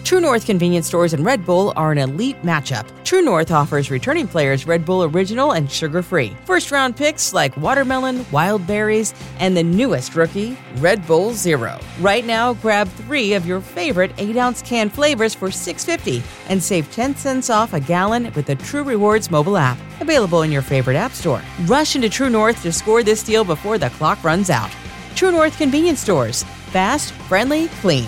True North convenience stores and Red Bull are an elite matchup. True North offers returning players Red Bull Original and sugar-free. First-round picks like watermelon, wild berries, and the newest rookie, Red Bull Zero. Right now, grab 3 of your favorite 8-ounce can flavors for $6.50 and save 10 cents off a gallon with the True Rewards mobile app. Available in your favorite app store. Rush into True North to score this deal before the clock runs out. True North convenience stores. Fast, friendly, clean.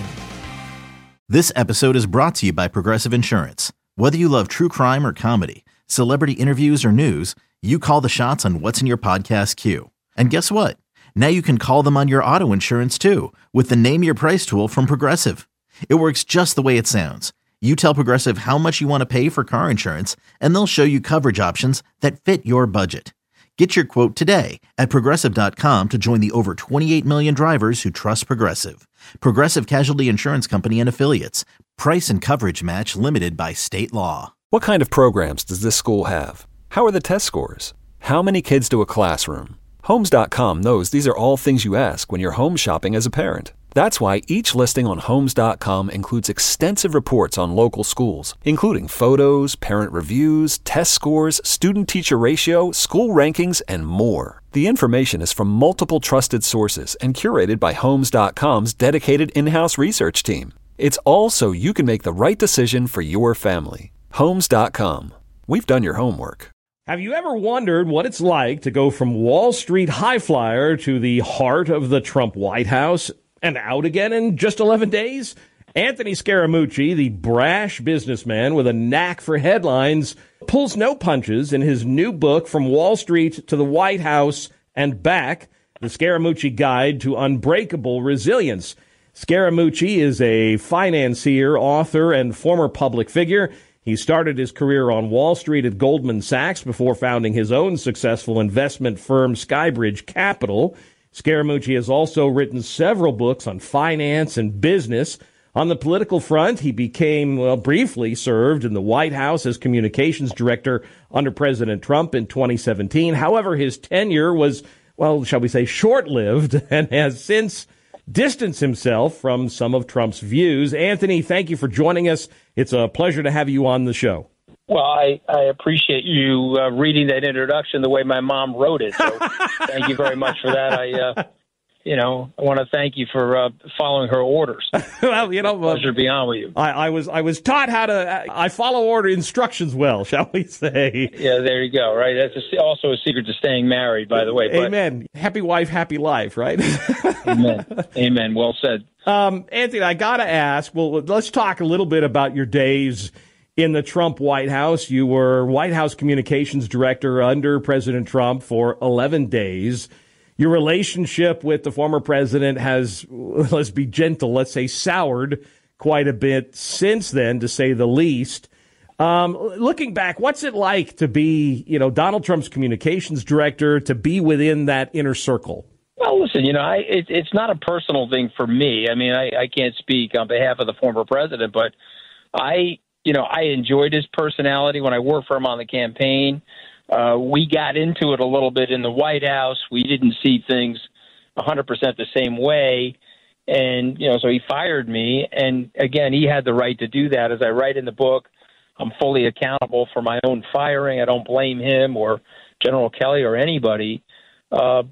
This episode is brought to you by Progressive Insurance. Whether you love true crime or comedy, celebrity interviews or news, you call the shots on what's in your podcast queue. And guess what? Now you can call them on your auto insurance too with the Name Your Price tool from Progressive. It works just the way it sounds. You tell Progressive how much you want to pay for car insurance, and they'll show you coverage options that fit your budget. Get your quote today at Progressive.com to join the over 28 million drivers who trust Progressive. Progressive Casualty Insurance Company and Affiliates. Price and coverage match limited by state law. What kind of programs does this school have? How are the test scores? How many kids do a classroom? Homes.com knows these are all things you ask when you're home shopping as a parent. That's why each listing on Homes.com includes extensive reports on local schools, including photos, parent reviews, test scores, student-teacher ratio, school rankings, and more. The information is from multiple trusted sources and curated by Homes.com's dedicated in-house research team. It's all so you can make the right decision for your family. Homes.com. We've done your homework. Have you ever wondered what it's like to go from Wall Street high flyer to the heart of the Trump White House and out again in just 11 days? Anthony Scaramucci, the brash businessman with a knack for headlines, pulls no punches in his new book, From Wall Street to the White House and Back, The Scaramucci Guide to Unbreakable Resilience. Scaramucci is a financier, author, and former public figure. He started his career on Wall Street at Goldman Sachs before founding his own successful investment firm, Skybridge Capital. Scaramucci has also written several books on finance and business. On the political front, he briefly served in the White House as communications director under President Trump in 2017. However, his tenure was, shall we say, short-lived and has since distanced himself from some of Trump's views. Anthony, thank you for joining us. It's a pleasure to have you on the show. Well, I appreciate you reading that introduction the way my mom wrote it. So thank you very much for that. I want to thank you for following her orders. Well, pleasure to be on with you. I was taught how to. I follow order instructions well, shall we say? Yeah, there you go. Right, that's also a secret to staying married, by the way. Amen. Happy wife, happy life. Right. Amen. Amen. Well said. Anthony, I got to ask. Well, let's talk a little bit about your days in the Trump White House. You were White House communications director under President Trump for 11 days. Your relationship with the former president has, let's be gentle, let's say soured quite a bit since then, to say the least. Looking back, what's it like to be, Donald Trump's communications director, to be within that inner circle? Well, listen, it's not a personal thing for me. I mean, I can't speak on behalf of the former president, but I enjoyed his personality when I worked for him on the campaign. We got into it a little bit in the White House. We didn't see things 100% the same way. And, so he fired me. And again, he had the right to do that. As I write in the book, I'm fully accountable for my own firing. I don't blame him or General Kelly or anybody. But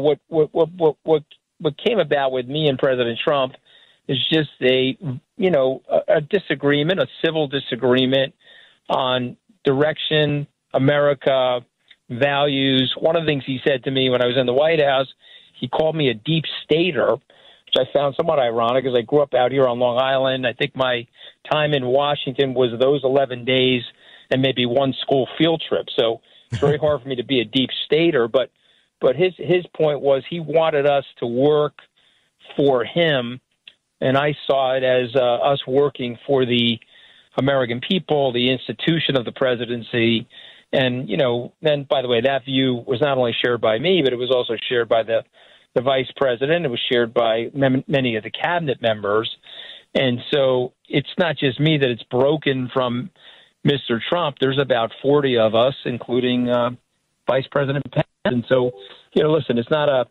what came about with me and President Trump is just a disagreement, a civil disagreement on direction, America, values. One of the things he said to me when I was in the White House, he called me a deep stater, which I found somewhat ironic because I grew up out here on Long Island. I think my time in Washington was those 11 days and maybe one school field trip. So it's very hard for me to be a deep stater. But his point was he wanted us to work for him, and I saw it as us working for the American people, the institution of the presidency. And, then, by the way, that view was not only shared by me, but it was also shared by the vice president. It was shared by many of the cabinet members. And so it's not just me that it's broken from Mr. Trump. There's about 40 of us, including Vice President Pence. And so, listen, it's not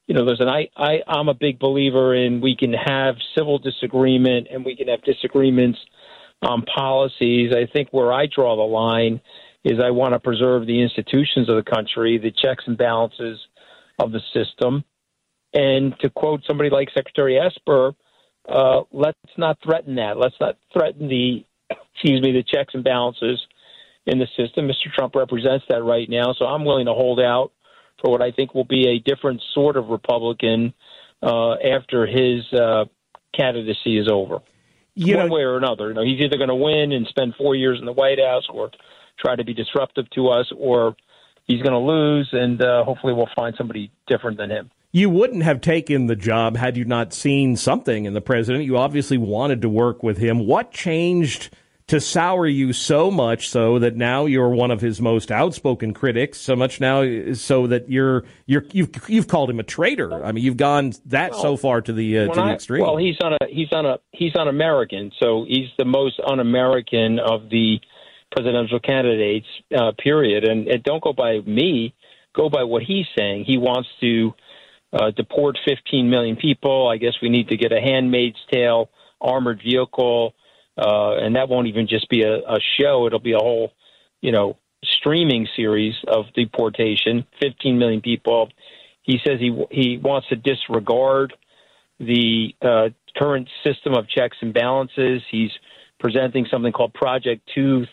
I'm a big believer in we can have civil disagreement and we can have disagreements on policies. I think where I draw the line is I want to preserve the institutions of the country, the checks and balances of the system. And to quote somebody like Secretary Esper, let's not threaten that. Let's not threaten the checks and balances in the system. Mr. Trump represents that right now, so I'm willing to hold out for what I think will be a different sort of Republican after his candidacy is over. One way or another. He's either going to win and spend 4 years in the White House or try to be disruptive to us, or he's going to lose, and hopefully we'll find somebody different than him. You wouldn't have taken the job had you not seen something in the president. You obviously wanted to work with him. What changed to sour you so much so that now you're one of his most outspoken critics, so much now so that you've called him a traitor? I mean, you've gone so far to the extreme. Well, he's un-American, so he's the most un-American of the presidential candidates, period. And don't go by me, go by what he's saying. He wants to deport 15 million people. I guess we need to get a Handmaid's Tale armored vehicle. And that won't even just be a show. It'll be a whole, streaming series of deportation, 15 million people. He says he wants to disregard the current system of checks and balances. He's presenting something called Project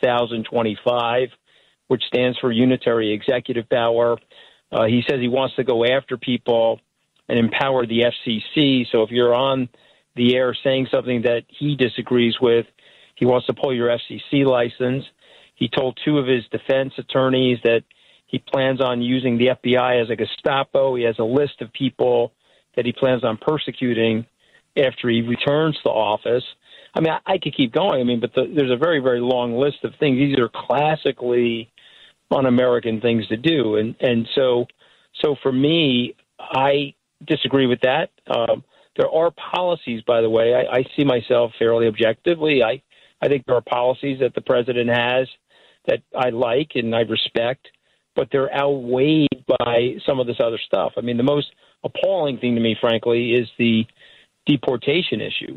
2025, which stands for Unitary Executive Power. He says he wants to go after people and empower the FCC. So if you're on the air saying something that he disagrees with, he wants to pull your FCC license. He told two of his defense attorneys that he plans on using the FBI as a Gestapo. He has a list of people that he plans on persecuting after he returns to office. I mean, I could keep going. But there's a very, very long list of things. These are classically un-American things to do. And so for me, I disagree with that. There are policies, by the way. I see myself fairly objectively. I think there are policies that the president has that I like and I respect, but they're outweighed by some of this other stuff. I mean, the most appalling thing to me, frankly, is the deportation issue.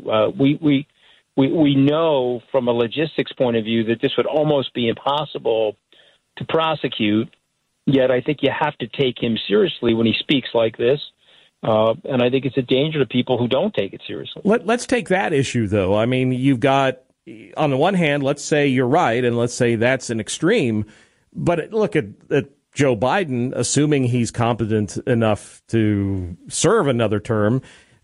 We know from a logistics point of view that this would almost be impossible to prosecute, yet I think you have to take him seriously when he speaks like this. And I think it's a danger to people who don't take it seriously. Let's take that issue, though. I mean, you've got, on the one hand, let's say you're right, and let's say that's an extreme. But look at Joe Biden, assuming he's competent enough to serve another term,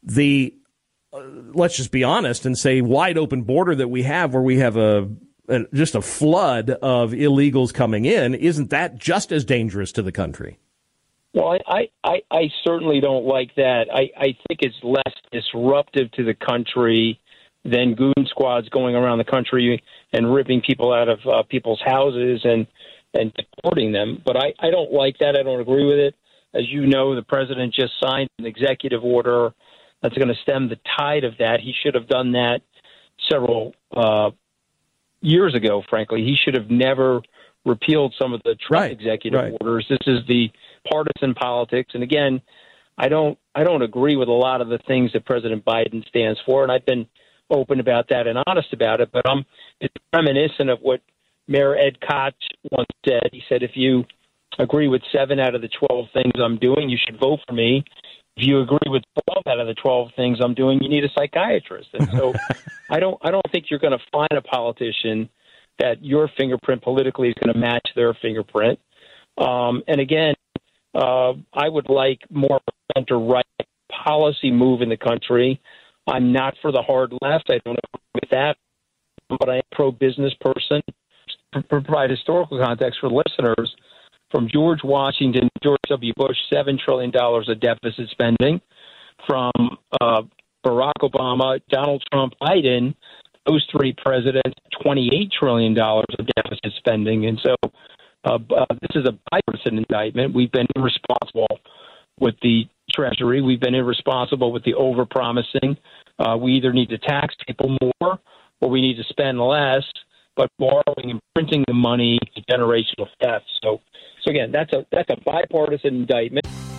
let's just be honest and say wide open border that we have, where we have just a flood of illegals coming in, isn't that just as dangerous to the country? Well, I certainly don't like that. I think it's less disruptive to the country than goon squads going around the country and ripping people out of people's houses and deporting them. But I don't like that. I don't agree with it. As you know, the president just signed an executive order that's going to stem the tide of that. He should have done that several years ago, frankly. He should have never repealed some of the Trump executive orders. This is the partisan politics. And again, I don't agree with a lot of the things that President Biden stands for, and I've been open about that and honest about it. But it's reminiscent of what Mayor Ed Koch once said. He said, if you agree with 7 out of the 12 things I'm doing, you should vote for me. If you agree with 12 out of the 12 things I'm doing, you need a psychiatrist. And so I don't think you're going to find a politician that your fingerprint politically is going to match their fingerprint. And again, I would like more center-right policy move in the country. I'm not for the hard left. I don't agree with that. But I am a pro-business person. To provide historical context for listeners, from George Washington, George W. Bush, $7 trillion of deficit spending. From Barack Obama, Donald Trump, Biden, those three presidents, $28 trillion of deficit spending. And so this is a bipartisan indictment. We've been irresponsible with the Treasury. We've been irresponsible with the overpromising. We either need to tax people more or we need to spend less, but borrowing and printing the money is generational theft. So again, that's a bipartisan indictment.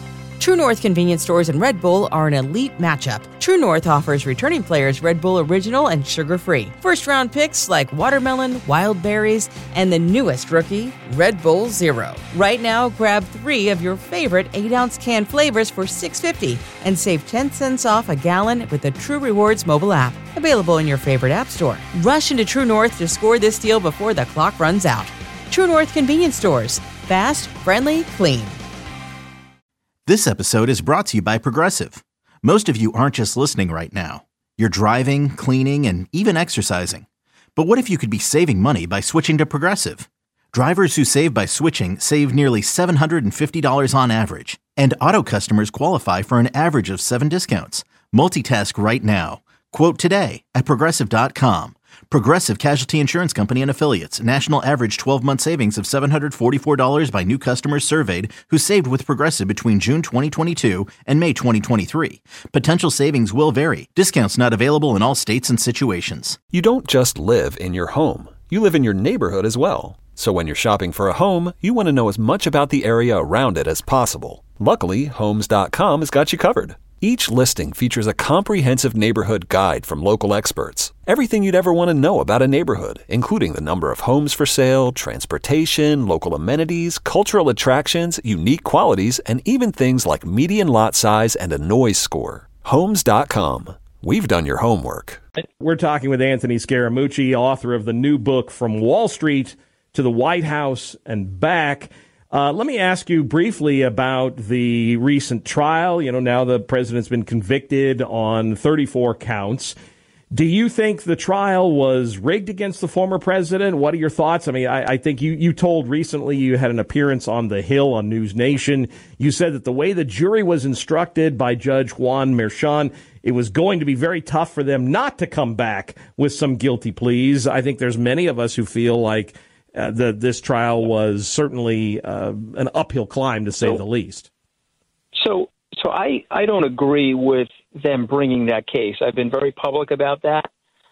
True North convenience stores and Red Bull are an elite matchup. True North offers returning players Red Bull Original and sugar-free. First-round picks like watermelon, wild berries, and the newest rookie, Red Bull Zero. Right now, grab 3 of your favorite 8-ounce can flavors for $6.50 and save 10 cents off a gallon with the True Rewards mobile app. Available in your favorite app store. Rush into True North to score this deal before the clock runs out. True North convenience stores. Fast, friendly, clean. This episode is brought to you by Progressive. Most of you aren't just listening right now. You're driving, cleaning, and even exercising. But what if you could be saving money by switching to Progressive? Drivers who save by switching save nearly $750 on average. And auto customers qualify for an average of 7 discounts. Multitask right now. Quote today at Progressive.com. Progressive Casualty Insurance Company and Affiliates. National average 12-month savings of $744 by new customers surveyed who saved with Progressive between June 2022 and May 2023. Potential savings will vary. Discounts not available in all states and situations. You don't just live in your home. You live in your neighborhood as well. So when you're shopping for a home, you want to know as much about the area around it as possible. Luckily, Homes.com has got you covered. Each listing features a comprehensive neighborhood guide from local experts. Everything you'd ever want to know about a neighborhood, including the number of homes for sale, transportation, local amenities, cultural attractions, unique qualities, and even things like median lot size and a noise score. Homes.com. We've done your homework. We're talking with Anthony Scaramucci, author of the new book, From Wall Street to the White House and Back. Let me ask you briefly about the recent trial. You know, now the president's been convicted on 34 counts. Do you think the trial was rigged against the former president? What are your thoughts? I mean, I think you told recently, you had an appearance on The Hill on News Nation. You said that the way the jury was instructed by Judge Juan Merchan, it was going to be very tough for them not to come back with some guilty pleas. I think there's many of us who feel like this trial was certainly an uphill climb, to say the least. So I don't agree with them bringing that case. I've been very public about that.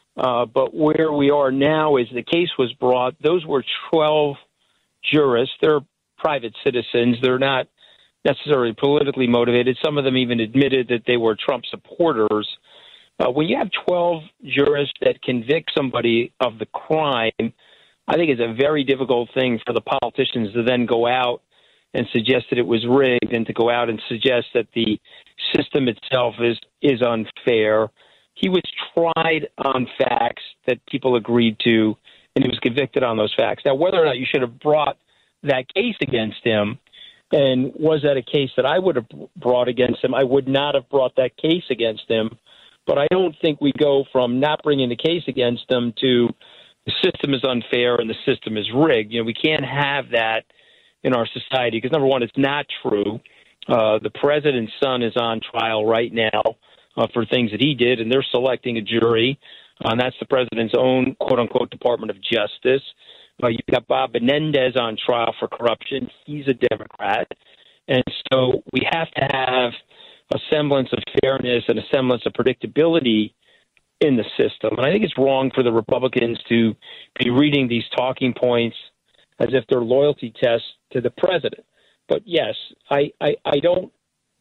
But where we are now is the case was brought. Those were 12 jurists. They're private citizens. They're not necessarily politically motivated. Some of them even admitted that they were Trump supporters. When you have 12 jurists that convict somebody of the crime, I think it's a very difficult thing for the politicians to then go out and suggest that it was rigged, and to go out and suggest that the system itself is unfair. He was tried on facts that people agreed to, and he was convicted on those facts. Now, whether or not you should have brought that case against him, and was that a case that I would have brought against him, I would not have brought that case against him. But I don't think we go from not bringing the case against him to the system is unfair and the system is rigged. You know, we can't have that in our society because, number one, it's not true. The president's son is on trial right now for things that he did, and they're selecting a jury. And that's the president's own, quote-unquote, Department of Justice. You've got Bob Menendez on trial for corruption. He's a Democrat. And so we have to have a semblance of fairness and a semblance of predictability in the system. And I think it's wrong for the Republicans to be reading these talking points as if they're loyalty tests to the president. But yes, I don't.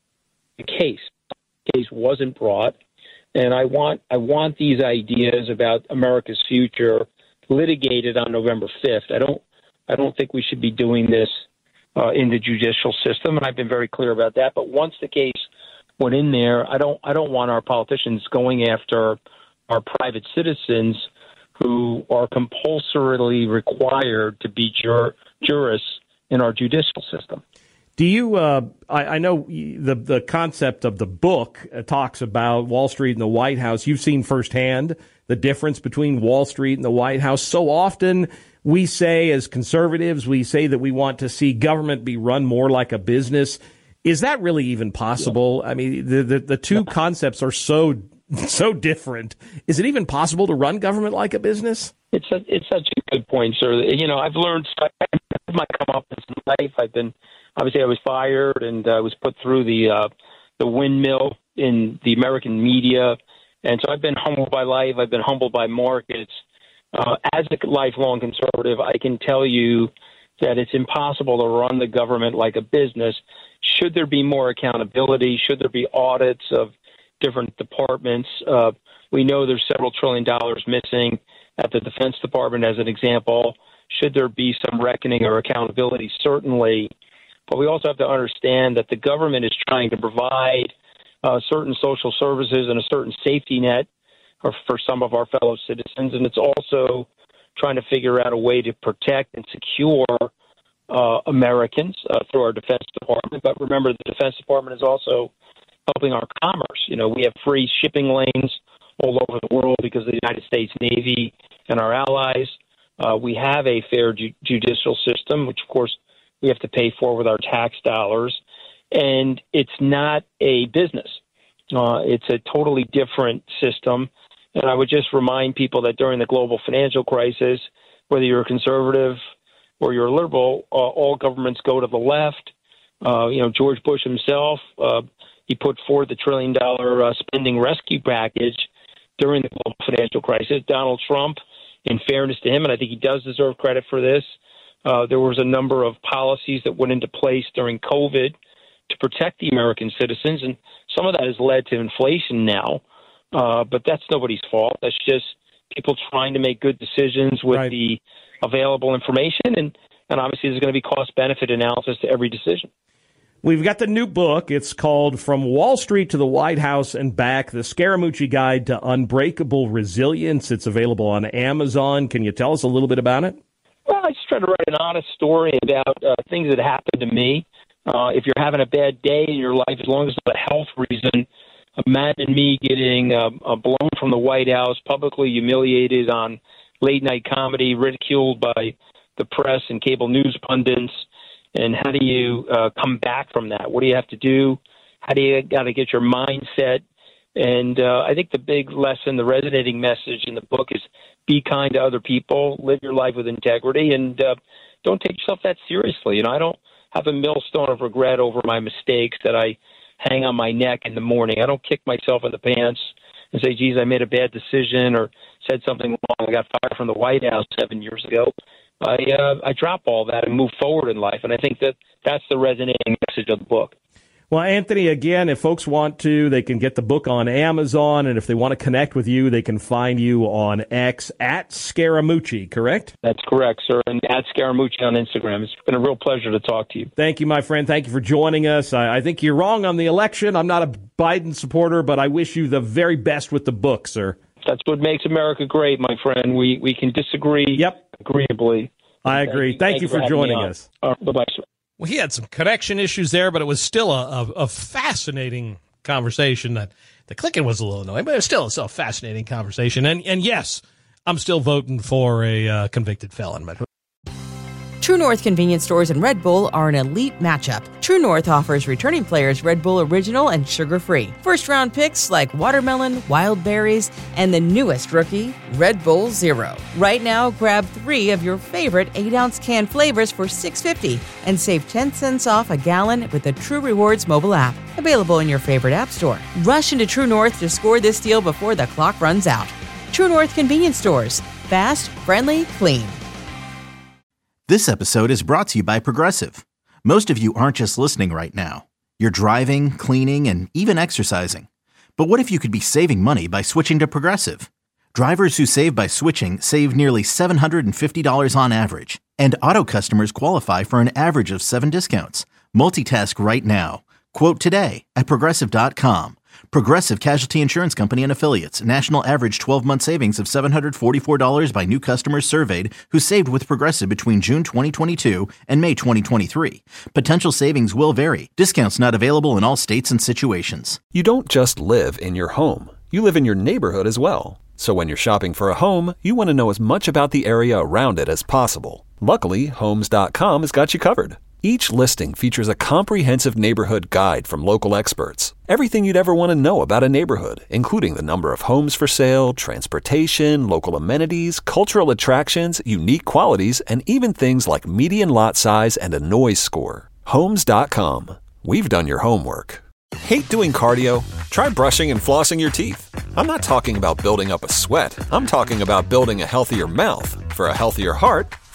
The case wasn't brought, and I want these ideas about America's future litigated on November 5th. I don't think we should be doing this in the judicial system, and I've been very clear about that. But once the case went in there, I don't want our politicians going after our private citizens who are compulsorily required to be jurists in our judicial system. Do you? I know the concept of the book talks about Wall Street and the White House. You've seen firsthand the difference between Wall Street and the White House. So often we say, as conservatives, we say that we want to see government be run more like a business. Is that really even possible? Yeah. I mean, the two concepts are so different. Is it even possible to run government like a business? It's such a good point, sir. You know, I've learned my comeuppance in life. Obviously I was fired and I was put through the windmill in the American media, and so I've been humbled by life. I've been humbled by markets. As a lifelong conservative, I can tell you that it's impossible to run the government like a business. should there be more accountability? Should there be audits of different departments? We know there's several $1 trillion missing at the Defense Department, as an example. Should there be some reckoning or accountability? Certainly. But we also have to understand that the government is trying to provide certain social services and a certain safety net for some of our fellow citizens. And it's also trying to figure out a way to protect and secure Americans through our Defense Department. But remember, the Defense Department is also helping our commerce. You know, we have free shipping lanes all over the world because of the United States Navy and our allies. We have a fair judicial system, which, of course, we have to pay for with our tax dollars. And it's not a business. It's a totally different system. And I would just remind people that during the global financial crisis, whether you're a conservative or you're a liberal, all governments go to the left. George Bush himself, he put forth the $1 trillion spending rescue package during the global financial crisis. Donald Trump, in fairness to him, and I think he does deserve credit for this, there was a number of policies that went into place during COVID to protect the American citizens, and some of that has led to inflation now. But that's nobody's fault. That's just people trying to make good decisions with the available information, and obviously there's going to be cost-benefit analysis to every decision. We've got the new book. It's called From Wall Street to the White House and Back, The Scaramucci Guide to Unbreakable Resilience. It's available on Amazon. Can you tell us a little bit about it? Well, I just try to write an honest story about things that happened to me. If you're having a bad day in your life, as long as it's not a health reason, imagine me getting blown from the White House, publicly humiliated on late-night comedy, ridiculed by the press and cable news pundits. And how do you come back from that? What do you have to do? How do you got to get your mindset? And I think the big lesson, the resonating message in the book is be kind to other people, live your life with integrity, and don't take yourself that seriously. You know, I don't have a millstone of regret over my mistakes that I hang on my neck in the morning. I don't kick myself in the pants and say, geez, I made a bad decision or said something wrong. I got fired from the White House 7 years ago. I drop all that and move forward in life. And I think that's the resonating message of the book. Well, Anthony, again, if folks want to, they can get the book on Amazon. And if they want to connect with you, they can find you on X at Scaramucci, correct? That's correct, sir. And at Scaramucci on Instagram. It's been a real pleasure to talk to you. Thank you, my friend. Thank you for joining us. I think you're wrong on the election. I'm not a Biden supporter, but I wish you the very best with the book, sir. That's what makes America great, my friend. We can disagree agreeably. I agree. Thank you for joining us. Bye-bye, sir. Well, he had some connection issues there, but it was still a fascinating conversation. That the clicking was a little annoying, but it was still a fascinating conversation. And yes, I'm still voting for a convicted felon. But True North convenience stores and Red Bull are an elite matchup. True North offers returning players Red Bull Original and sugar-free. First-round picks like watermelon, wild berries, and the newest rookie, Red Bull Zero. Right now, grab 3 of your favorite 8-ounce can flavors for $6.50 and save 10 cents off a gallon with the True Rewards mobile app. Available in your favorite app store. Rush into True North to score this deal before the clock runs out. True North convenience stores. Fast, friendly, clean. This episode is brought to you by Progressive. Most of you aren't just listening right now. You're driving, cleaning, and even exercising. But what if you could be saving money by switching to Progressive? Drivers who save by switching save nearly $750 on average. And auto customers qualify for an average of 7 discounts. Multitask right now. Quote today at Progressive.com. Progressive Casualty Insurance Company and Affiliates. National average 12-month savings of $744 by new customers surveyed who saved with Progressive between June 2022 and May 2023. Potential savings will vary. Discounts not available in all states and situations. You don't just live in your home. You live in your neighborhood as well. So when you're shopping for a home, you want to know as much about the area around it as possible. Luckily, Homes.com has got you covered. Each listing features a comprehensive neighborhood guide from local experts. Everything you'd ever want to know about a neighborhood, including the number of homes for sale, transportation, local amenities, cultural attractions, unique qualities, and even things like median lot size and a noise score. Homes.com. We've done your homework. Hate doing cardio? Try brushing and flossing your teeth. I'm not talking about building up a sweat. I'm talking about building a healthier mouth. For a healthier heart,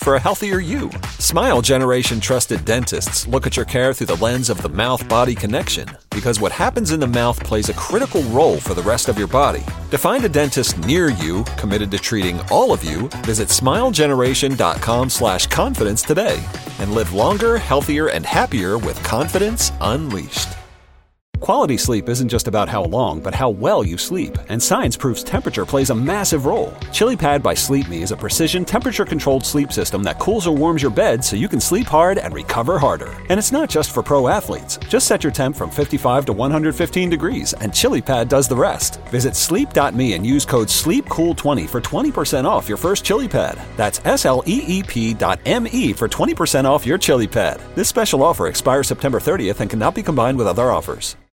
for a healthier you. Smile Generation trusted dentists look at your care through the lens of the mouth-body connection, because what happens in the mouth plays a critical role for the rest of your body. To find a dentist near you committed to treating all of you, visit smilegeneration.com/confidence today and live longer, healthier, and happier with confidence unleashed. Quality sleep isn't just about how long, but how well you sleep, and science proves temperature plays a massive role. ChiliPad by Sleep Me is a precision temperature-controlled sleep system that cools or warms your bed so you can sleep hard and recover harder. And it's not just for pro athletes. Just set your temp from 55 to 115 degrees, and ChiliPad does the rest. Visit sleep.me and use code SLEEPCOOL20 for 20% off your first ChiliPad. That's SLEEP.me for 20% off your ChiliPad. This special offer expires September 30th and cannot be combined with other offers.